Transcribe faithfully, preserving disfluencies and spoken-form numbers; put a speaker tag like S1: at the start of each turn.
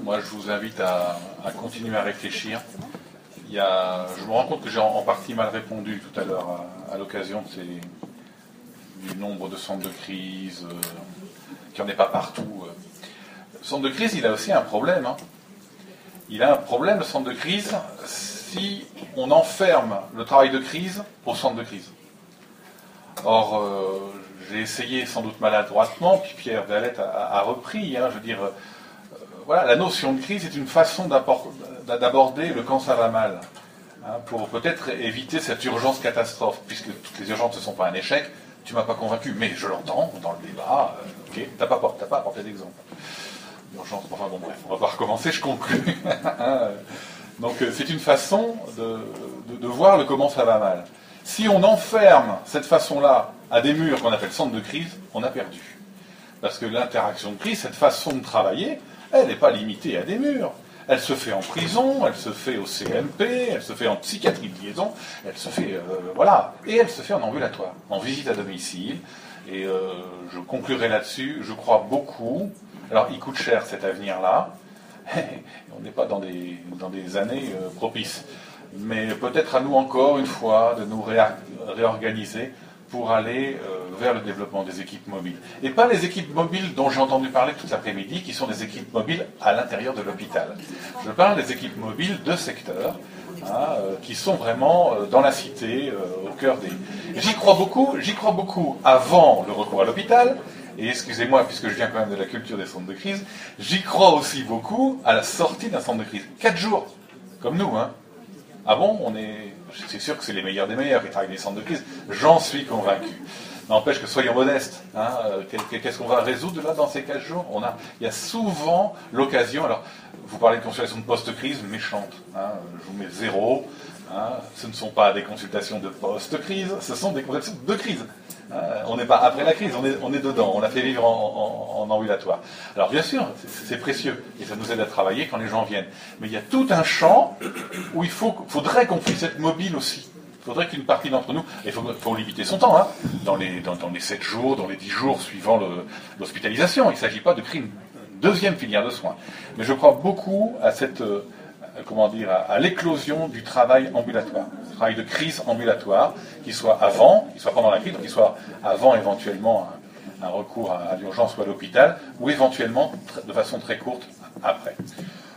S1: moi je vous invite à, à continuer à réfléchir. Il y a, je me rends compte que j'ai en, en partie mal répondu tout à l'heure à, à l'occasion de ces, du nombre de centres de crise, euh, qu'il n'y en ait pas partout. Le centre de crise, il a aussi un problème. Hein. Il a un problème, le centre de crise, si on enferme le travail de crise au centre de crise. Or, euh, j'ai essayé sans doute maladroitement, puis Pierre Valette a, a repris, hein, je veux dire, euh, voilà, la notion de crise est une façon d'aborder le quand ça va mal, hein, pour peut-être éviter cette urgence catastrophe, puisque toutes les urgences ne sont pas un échec. Tu m'as pas convaincu, mais je l'entends dans le débat, euh, ok, t'as pas, t'as pas apporté d'exemple. Urgence, enfin bon bref, on va pas recommencer, je conclue. Donc c'est une façon de, de, de voir le comment ça va mal. Si on enferme cette façon-là à des murs qu'on appelle centre de crise, on a perdu. Parce que l'interaction de crise, cette façon de travailler, elle n'est pas limitée à des murs. Elle se fait en prison, elle se fait au C M P, elle se fait en psychiatrie de liaison, elle se fait, euh, voilà, et elle se fait en ambulatoire, en visite à domicile. Et euh, je conclurai là-dessus, je crois beaucoup. Alors, il coûte cher cet avenir-là. On n'est pas dans des, dans des années euh, propices. Mais peut-être à nous encore, une fois, de nous réa- réorganiser pour aller euh, vers le développement des équipes mobiles. Et pas les équipes mobiles dont j'ai entendu parler toute l'après-midi, qui sont des équipes mobiles à l'intérieur de l'hôpital. Je parle des équipes mobiles de secteur, hein, euh, qui sont vraiment euh, dans la cité, euh, au cœur des... J'y crois beaucoup, j'y crois beaucoup avant le recours à l'hôpital, et excusez-moi, puisque je viens quand même de la culture des centres de crise, j'y crois aussi beaucoup à la sortie d'un centre de crise. Quatre jours, comme nous, hein. Ah bon, on est... C'est sûr que c'est les meilleurs des meilleurs qui travaillent dans les centres de crise. J'en suis convaincu. N'empêche que soyons modestes. Hein, qu'est-ce qu'on va résoudre là dans ces quatre jours? On a, il y a souvent l'occasion. Alors, vous parlez de consultation de post-crise méchante. Hein, je vous mets zéro. Hein, ce ne sont pas des consultations de post-crise, ce sont des consultations de crise. Hein, on n'est pas après la crise, on est, on est dedans. On l'a fait vivre en, en, en ambulatoire. Alors bien sûr, c'est précieux et ça nous aide à travailler quand les gens viennent. Mais il y a tout un champ où il faut, faudrait qu'on puisse être mobile aussi. Il faudrait qu'une partie d'entre nous, il faut, faut limiter son temps, hein, dans les dans, dans les sept jours, dans les dix jours suivant l'hospitalisation. Il ne s'agit pas de créer une deuxième filière de soins. Mais je crois beaucoup à cette, euh, comment dire, à, à l'éclosion du travail ambulatoire, du travail de crise ambulatoire, qui soit avant, qui soit pendant la crise, qui soit avant éventuellement un, un recours à, à l'urgence ou à l'hôpital, ou éventuellement de façon très courte après.